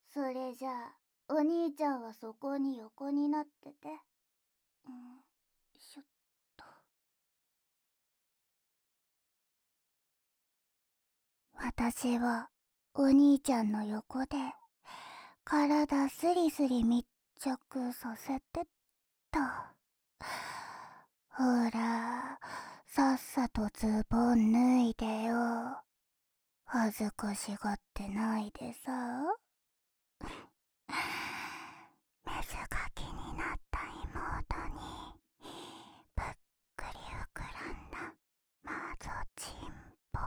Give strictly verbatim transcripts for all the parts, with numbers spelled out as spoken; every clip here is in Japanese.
それじゃあ、お兄ちゃんはそこに横になってて。うん、しょっと。私は、お兄ちゃんの横で、体スリスリ密着させてった。ほら、さっさとズボン脱いでよ。恥ずかしがってないでさ。メスが気になった妹にぷっくり膨らんだマゾチンポ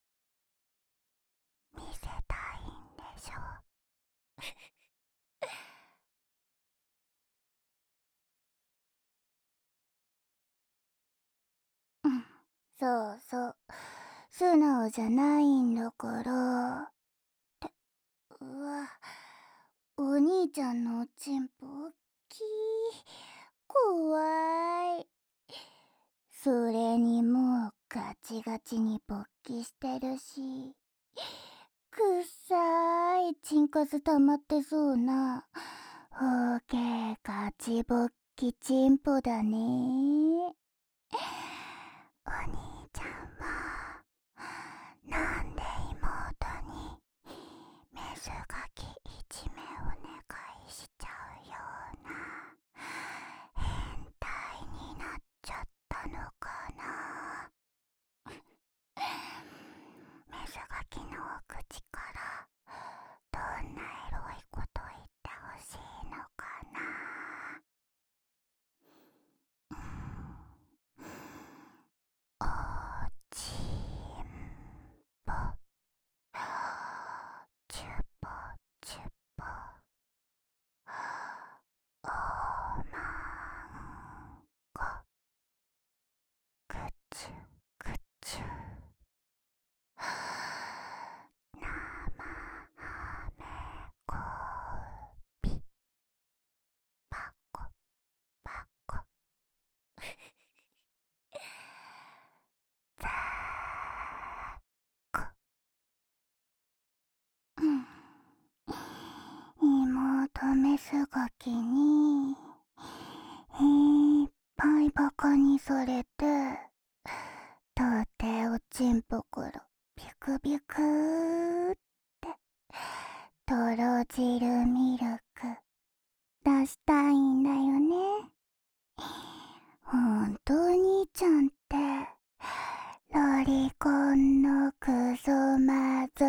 見せたいんでしょ。うん、そうそう、素直じゃないんだから。ってうわ、お兄ちゃんのおちんぽおっきい。怖い。それにもうガチガチに勃起してるし、くっさいチンカス溜まってそうなほうけいガチ勃起チンポだね。お兄ちゃんはなんで妹にメスガキいじめお願いしちゃうような変態になっちゃったのかな。メスガキのお口からどんなエロいこと言ってほしいのかな。おちんぽチュポチュポおまんこくちゅくちゅなまはめこびパコパコざーこ。うん妹メスガキにいっぱいバカにされて、とうていおちんぽからビクビクーってとろ汁ミルク出したいんだよね。ほんとお兄ちゃんってロリコンのクソマゾ。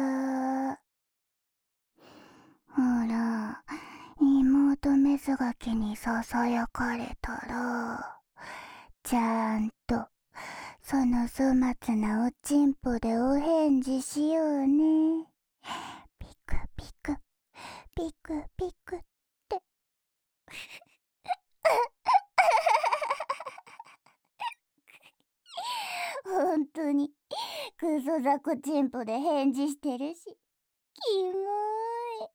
ほら、妹メスガキにささやかれたらちゃんとその粗末なおちんぽでお返事しようね。ピクピクピクピクってほんとにクソザコチンポで返事してるし、キモい。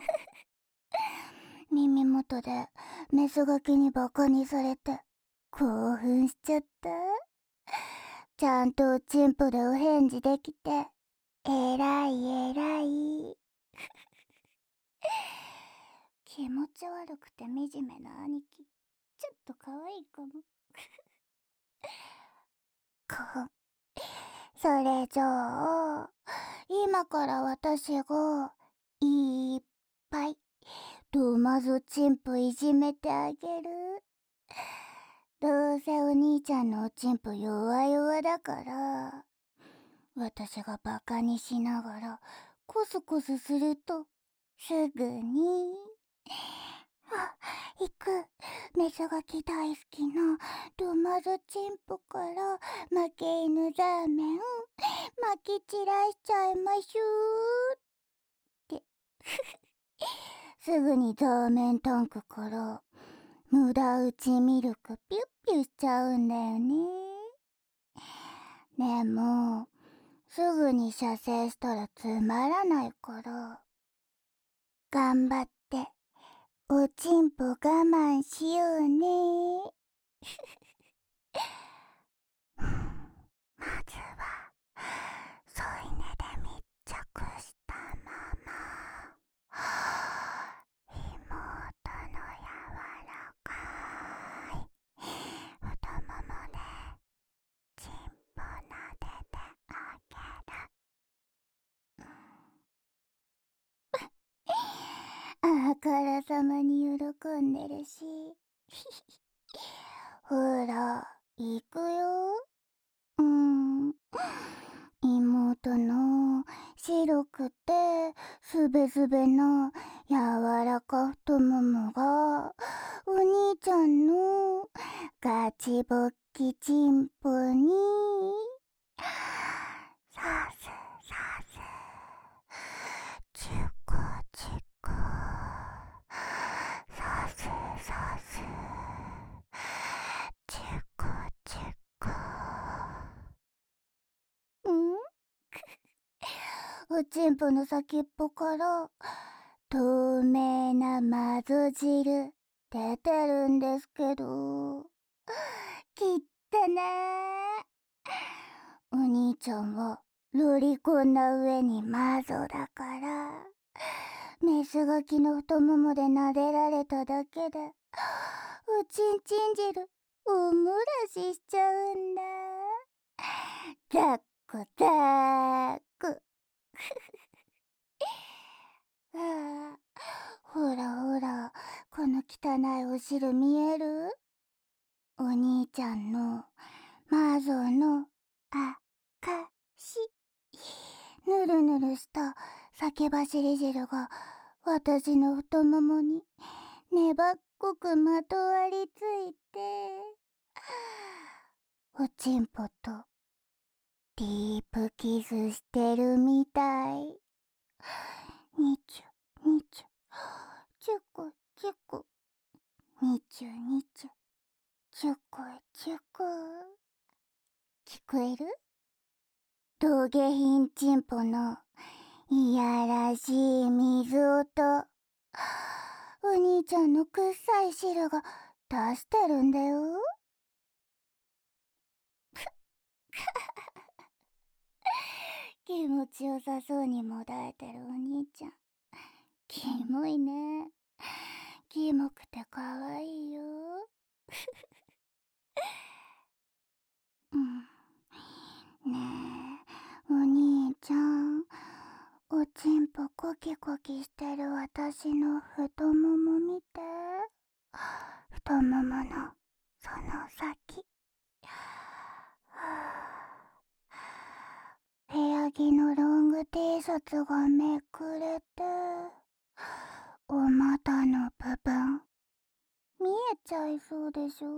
耳元でメスガキにバカにされて興奮しちゃった。ちゃんとおちんぽでお返事できてえらいえらい。気持ち悪くて惨めな兄貴、ちょっと可愛いかも。こそれじゃあ今から私がいっぱいドマゾチンポいじめてあげる。どうせお兄ちゃんのおちんぽ弱々だから、私がバカにしながらコスコスするとすぐにあ、行く。メスガキ大好きなドマゾチンポから負け犬ザーメンまき散らしちゃいましゅーってすぐにザーメンタンクから無駄打ちミルクピュッピュしちゃうんだよね。でもすぐに射精したらつまらないから頑張っておちんぽ我慢しようね。まずは添い寝で密着したままあからさまに喜んでるし。ほら、行くよ。うーん。妹の白くてすべすべな柔らか太ももがお兄ちゃんのガチボッキチンポにさすさすチュコチュコさすさすチュコチュコ。んおちんぽの先っぽから透明なまず汁出てるんですけど、きったねー。お兄ちゃんはロリコンな上にマゾだから、メスガキの太ももで撫でられただけでおちんちん汁おもらししちゃうんだ。だっこだっこ。ああ、ほらほら、この汚いお汁見える？お兄ちゃんのマゾのあかし。ぬるぬるした酒走り汁が私の太ももに粘っこくまとわりついて、おちんぽとディープキスしてるみたい。にちゅにちゅチュコチュコ、にちゅにちゅチュコチュコ。聞こえる？陶芸品チンポのいやらしい水音。お兄ちゃんのくっさい汁が出してるんだよ。気持ちよさそうにもだえてるお兄ちゃん。キモいね。キモくてかわいいよ。うん。ねえ、お兄ちゃん。おちんぽコキコキしてる私の太もも見て。太もものその先。部屋着のロング T シャツがめくれて、お股の部分見えちゃいそうでしょ？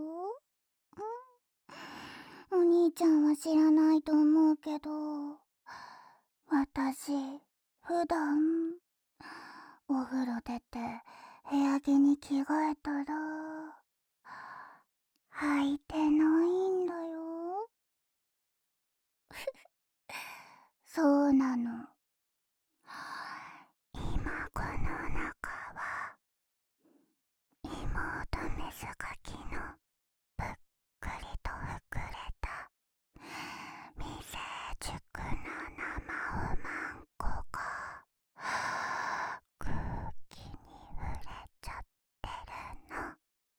うん、お兄ちゃんは知らないと思うけど、私普段お風呂出て部屋着に着替えたら履いてないんだよ。そうなの。今この中は妹メスガキのぷっくりと膨れた未成熟な生ウマンコが空気に触れちゃってるの。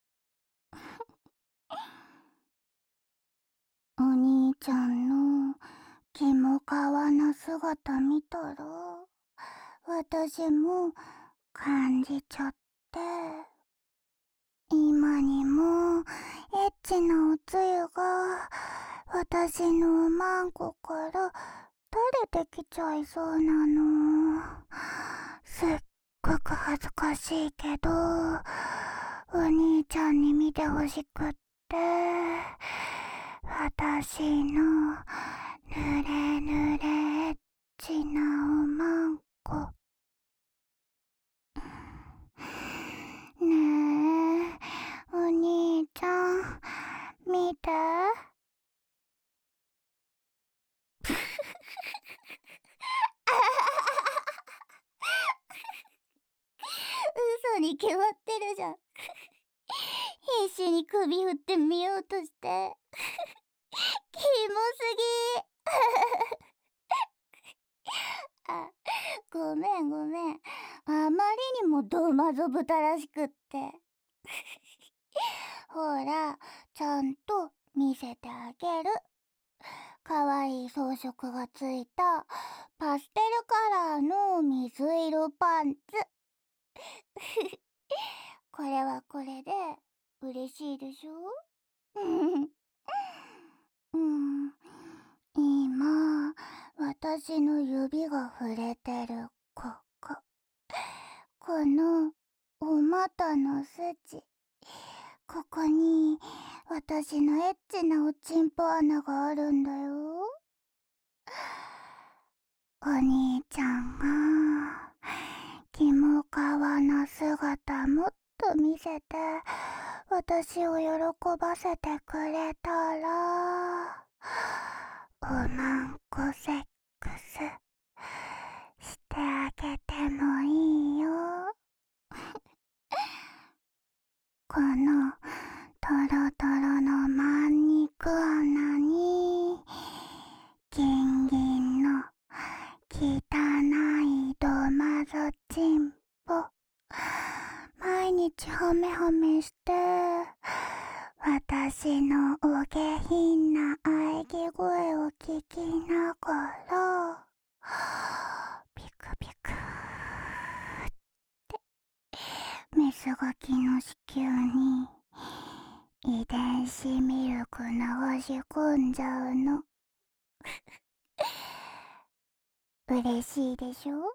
お兄ちゃんのキモカワな姿見たら私も感じちゃって、今にもエッチなおつゆが私のおまんこから垂れてきちゃいそうなの。すっごく恥ずかしいけどお兄ちゃんに見てほしくって、私のぬれぬれエッチなおまんこ。ねえ、お兄ちゃん、見て。嘘に決まってるじゃん。必死に首振ってみようとして。キモすぎ。あ、ごめんごめん。あまりにもドマゾ豚らしくって。ほら、ちゃんと見せてあげる。かわいい装飾がついたパステルカラーの水色パンツ。 これはこれで嬉しいでしょ。うん、今、私の指が触れてるここ。このお股の筋。ここに私のエッチなおちんぽ穴があるんだよ。お兄ちゃんがキモカワな姿もっと見せて私を喜ばせてくれたら、おまんこセックスしてあげてもいいよ。このトロトロのまん肉穴にギンギンの汚いドマゾチンポ毎日ハメハメして私のお下品な喘ぎ声を聞きながらピクピクってメスガキの子宮に遺伝子ミルク流し込んじゃうの。嬉しいでしょ。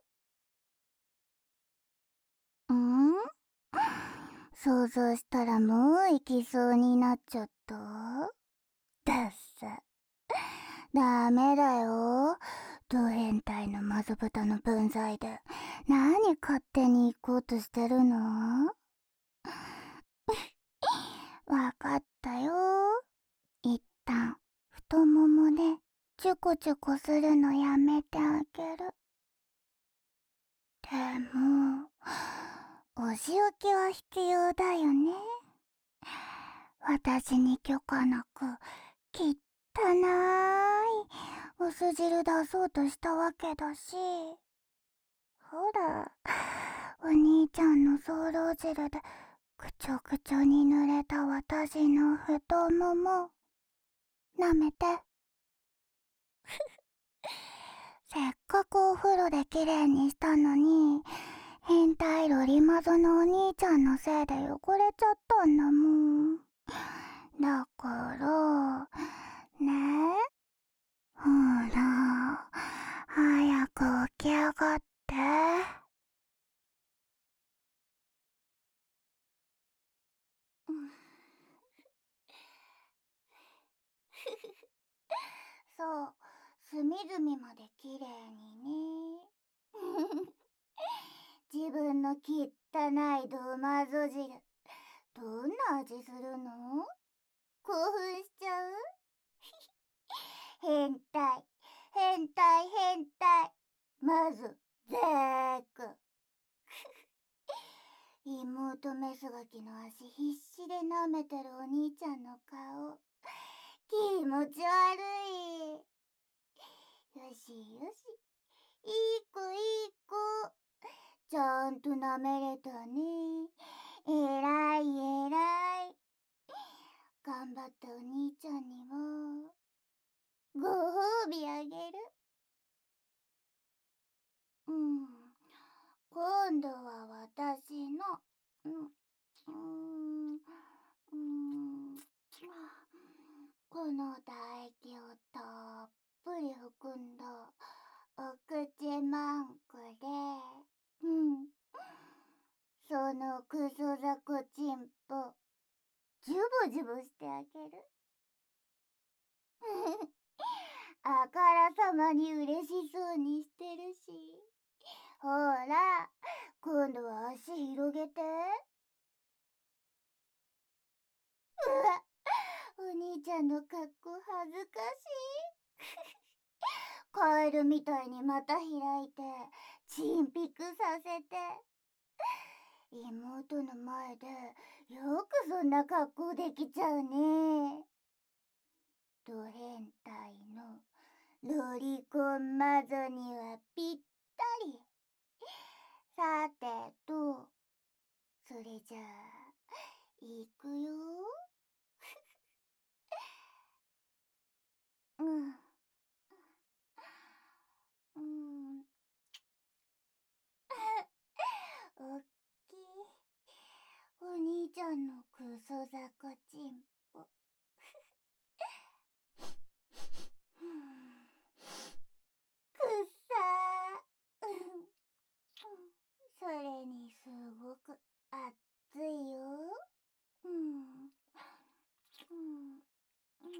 うん、想像したらもう行きそうになっちゃった。だっさ。ダメだよ。ド変態のマズブタの分際で何勝手に行こうとしてるの。わかったよ。一旦太ももでチュコチュコするのやめてあげる。でもお仕置きは必要だよね。私に許可なくきったないお酢汁出そうとしたわけだし、ほらお兄ちゃんのソーロ汁でくちょくちょに濡れた私の太もも舐めて。せっかくお風呂できれいにしたのに変態ロリマゾのお兄ちゃんのせいで汚れちゃったんだもん。だからねえ、ほら早く起き上がって。うん、そう、隅々まできれいにね。自分の汚いドマゾ汁、どんな味するの？興奮しちゃう？変態、変態、変態。まず、ゼーク。妹メスガキの足必死で舐めてるお兄ちゃんの顔。気持ち悪い。よしよし。いい子いい子。ちゃんと舐めれたね。えらいえらい。頑張ったお兄ちゃんにもご褒美あげる。うん。今度は私の、うん、うん、うん、この唾液をたっぷり含んだお口マンコで、うん、そのクソザコチンポ、ジュブジュブしてあげる。あからさまに嬉しそうにしてるし。ほら、今度は足広げて。うわ、お兄ちゃんの格好恥ずかしい。カエルみたいにまた開いて、チンピクさせて。妹の前でよくそんな格好できちゃうね。ド変態のロリコンマゾにはぴったり。さてと、それじゃあ、いくよ。うん。うん。おっきい。 お兄ちゃんのクソ坂チンポ。くっさー。それにすごく熱いよ。うん。うん。うん。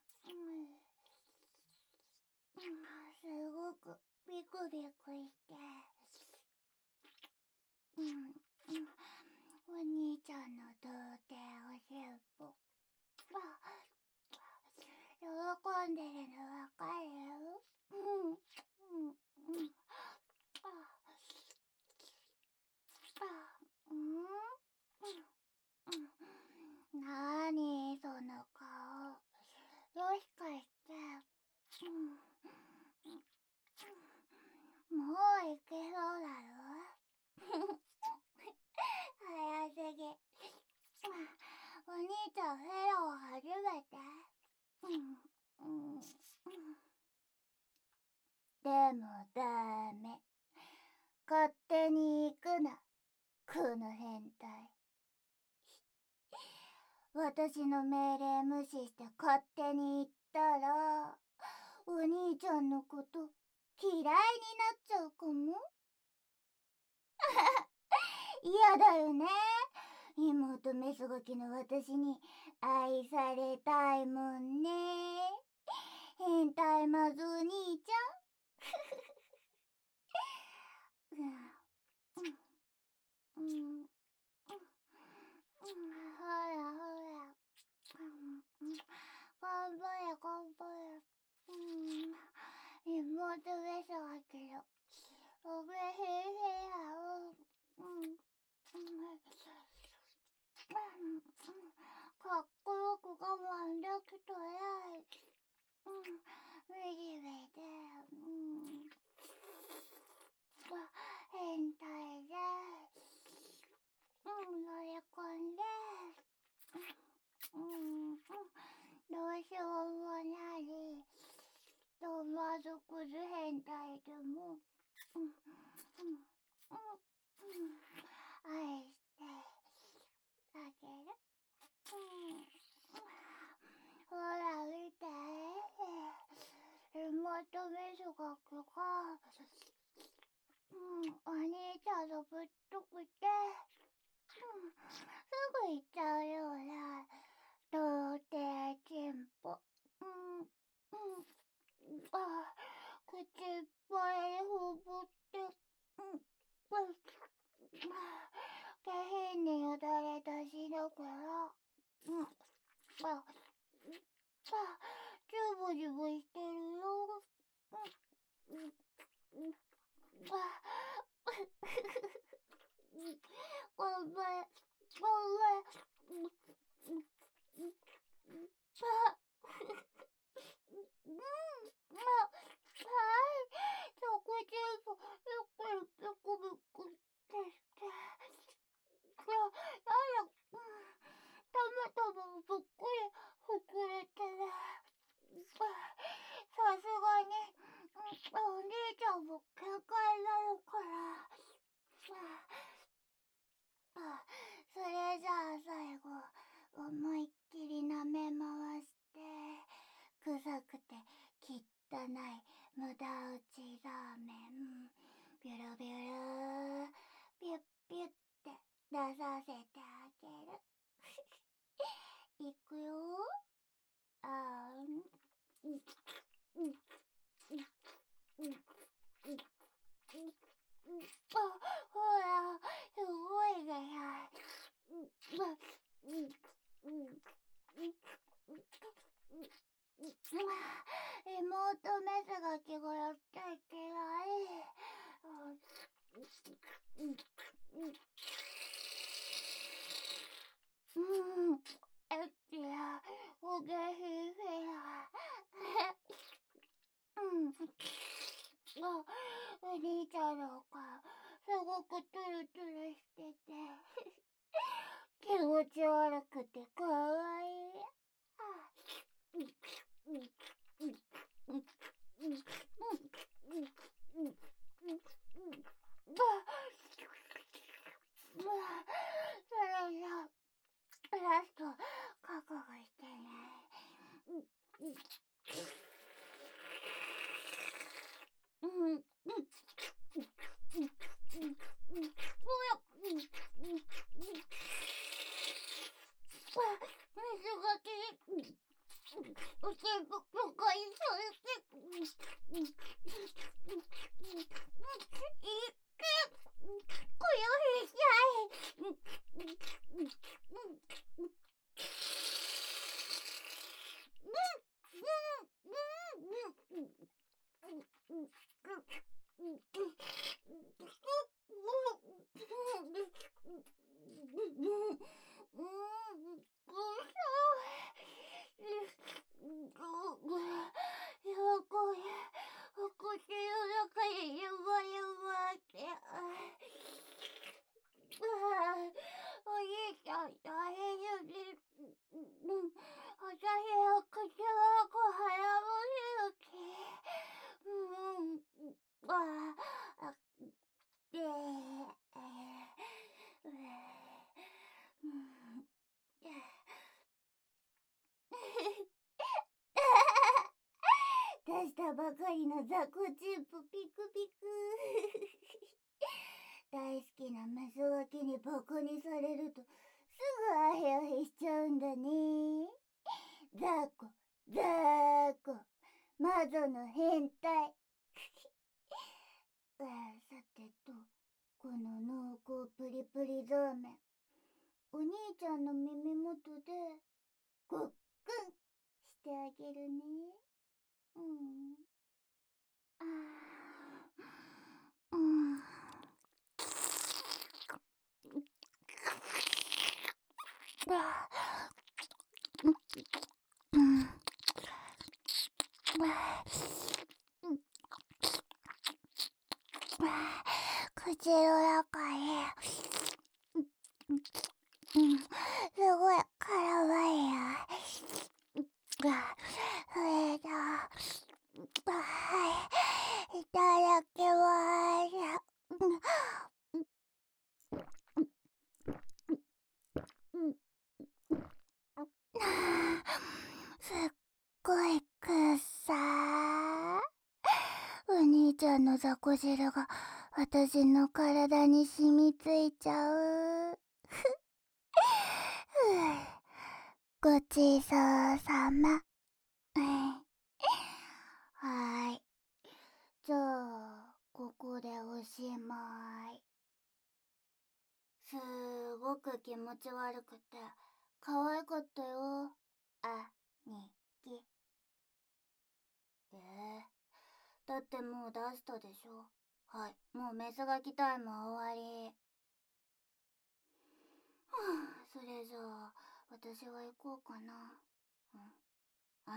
すごくビクビクして。うん。お兄ちゃんの童貞おしっぽ。喜んでるのわかるよ。うん。うん。うん。なーにその顔。もしかして、うん、もう行けそうだろ。早すぎ。お兄ちゃんフェロー初めて。うんうん、でもダメ。勝手に行くな、この変態。私の命令無視して勝手に行ったら、お兄ちゃんのこと嫌いになっちゃうかも。嫌だよね。妹メスガキの私に愛されたいもんね。変態マズお兄ちゃん。うんうんうんほらほら。頑張れ頑張れ。うん、妹メスガキのおめへへやを。うんかっこよく我慢できたらい。うん、みじめで、うん、変態で、うん、乗り込んで、うん、どうしようもない、どまずくず変態でも、うん、うん、うん、愛してあげる。うん、ほら見て。妹メスガキが、うん、お兄ちゃんのぶっとくて、うん、すぐ行っちゃうような童貞チンポ。うん、うん、あ、口いっぱいほぼって、うん、うん、下品によだれ出しながら、うん、あ、あ、ジュブジュブしてるよ。うん、うん、うん、あ、ごめん、ごめん、うん、うん、うん、あ、うん、あ、はい、チョコチップ、よくよくよくよくってして、あ、やだ、うん、たまたまぷっくり膨れてね。さすがに、お兄ちゃんも限界なのかな。それじゃあ最後、思いっきり舐め回して、臭くて汚い無駄打ちラーメン、ビュルビュル、ピュッピュッって出させてあげる。いくよ。あーん。うん。うん。うん。うん。うん。あ、ほら、すごいね。うん。うん。うん。うん。妹メスガキがやっちゃいけない。うん。うん。えっちや、おげひひや。うん。あ、お兄ちゃんの顔、すごくトゥルトゥルしてて、気持ち悪くてかわいい。あ、うん。うん。うん。うん。うん。うん。うん。うん。うん。 兄ちゃん大変よね。私は口がこはやもしるき。うん。ああ。で、うん。出したばかりの雑魚チンプピクピク。大好きなメスガキにバカにされるとすぐアヘアヘしちゃうんだね。雑魚、雑魚、魔女の変態。さてと、この濃厚プリプリザーメン、お兄ちゃんの耳元でごっくんしてあげるね。うん。あー、うん。うん。口の中に、うん、すごい絡まるよ。それじゃあ、はい、いただきます。すっごいくっさー。お兄ちゃんの雑魚汁が私の体に染みついちゃう。ごちそうさま。はーい。じゃあ、ここでおしまい。すーごく気持ち悪くて、可愛かったよ。あ、にき。えー、だってもう出したでしょ。はい、もうメスガキタイム終わり。はあ、それじゃあ、私は行こうかな。うん。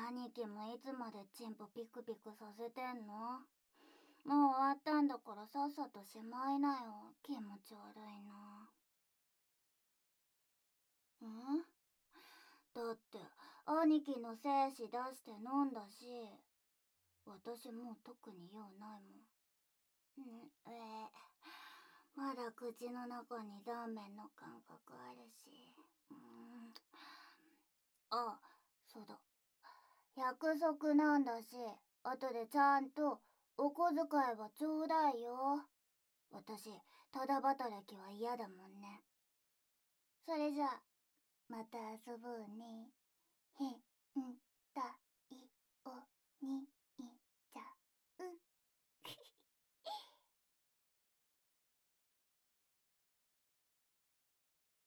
兄貴もいつまでチンポピクピクさせてんの？もう終わったんだからさっさとしまいなよ。気持ち悪いな。ん？だって兄貴の精子出して飲んだし、私もう特に用ないもん。んえー、まだ口の中にザーメンの感覚あるし。うーん。あ、そうだ。約束なんだし、後でちゃんとお小遣いはちょうだいよ。私、ただ働きは嫌だもんね。それじゃあ、また遊ぼうね。へんたいおに。